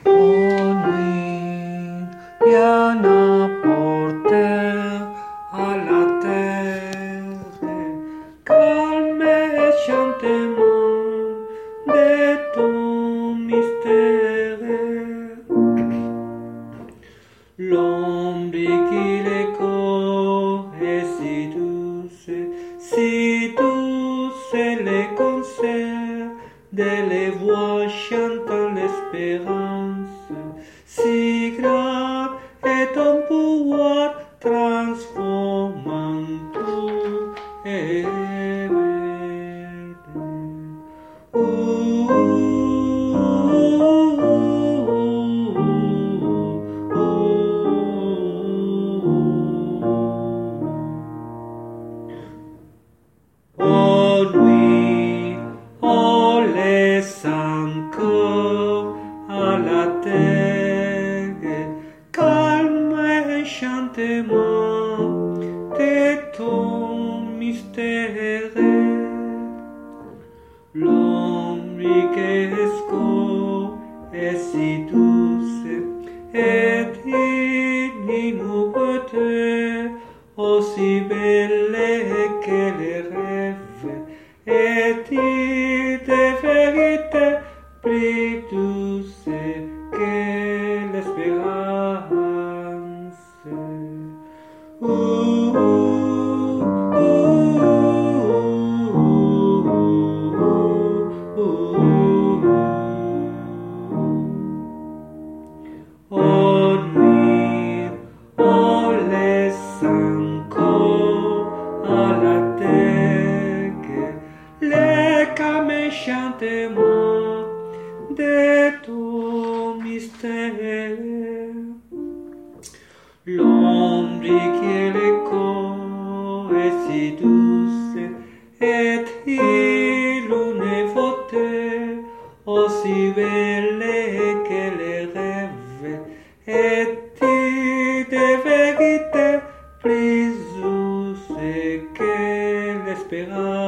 Oh nuit, rien à porter à la terre, calme et chantement de ton mystère. L'ombre qui l'écho est si douce les concerts de les voix chantant l'espérance, si grave est ton pouvoir transformant tout et oh nuit, oh laisse encore à la terre, calme et chantement de ton mystère. L'ombre que esco est si douce et inouïe, aussi belle que les rêves, est-il de vérité plus douce que l'espérance? Oh nuit, oh laisse encore à la terre les camés chantements de ton mystère. L'ombre qui l'écho est si douce, est-il une faute aussi belle que les rêves? Est-il de vérité plus douce que l'espérance?